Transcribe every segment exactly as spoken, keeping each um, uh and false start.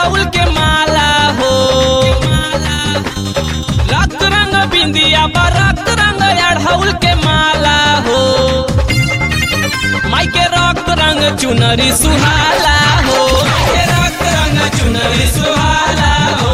अढ़ौल के माला हो। रक्त रंग बिंदिया बा रक्त रंग अढ़ौल के माला हो। माई के रक्त रंग चुनरी सुहाला हो। माई के रक्त रंग चुनरी सुहाला हो।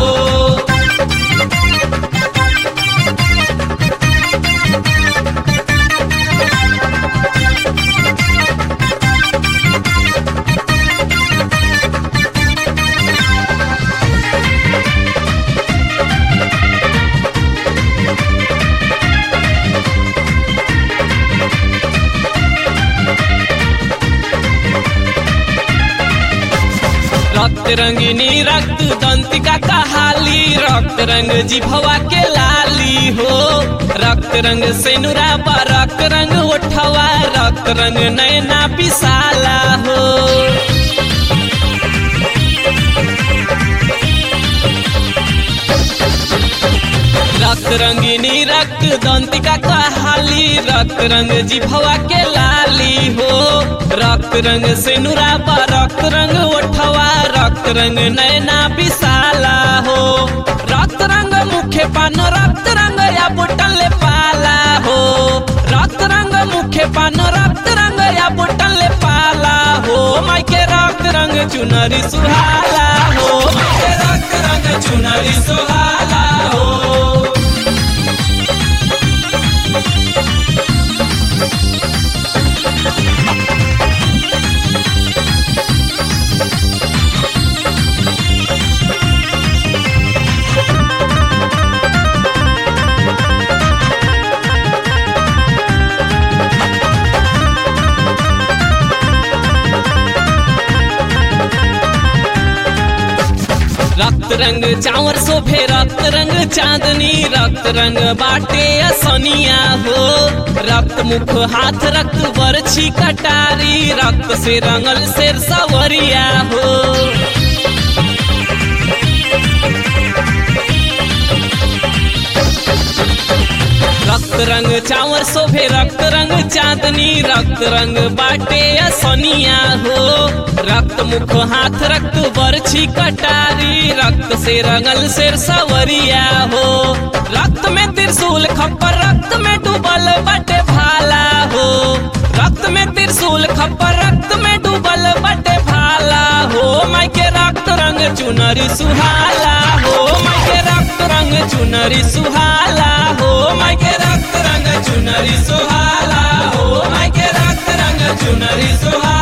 रक्त रंगिनी रक्त दंतिका कहाली रक्त रंग जिभवा के लाली हो। रक्त रंग सेनुरा बा रक्त रंग ओठवा रक्त रंग नैना पिसाला हो। रक्त रंगिनी रक्त दंतिका कहाली रक्त रंग जिभवा के लाली हो। रक्त रंग सेनुरा बा रक्त रंग ओठवा रक्त रंग नैना विशाला हो। रक्त रंग मुखे पान रक्त रंग या बुटन ले पाला हो। रक्त रंग मुखे पान रक्त रंग या बुटन ले पाला हो। माई के रक्त रंग चुनरी सुहाला हो। माई के रक्त रंग चुनरी सुहाला हो। रक्त रंग चावर शोभे रक्त रंग चांदनी रक्त रंग बाटे असनिया हो। रक्त मुख हाथ रक्त बरछी कटारी रक्त से रंगल शेर सवरिया हो। रक्त रंग चावर शोभे रक्त रंग चांदनी रक्त रंग बाटे असनिया हो। रक्त मुख हाथ रक्त बरछी कटारी रक्त से रंगल शेर सवरिया हो। रक्त में त्रिशूल खप्पर रक्त में डूबल बटे भाला हो। रक्त में त्रिशूल खप्पर रक्त में डूबल बटे भाला हो। माई के रक्त रंग चुनरी सुहाला हो। माई के रक्त रंग चुनरी सुहाला हो। माई के रक्त रंग चुनरी सुहाला हो। माई के रक्त रंग चुनरी सुहाला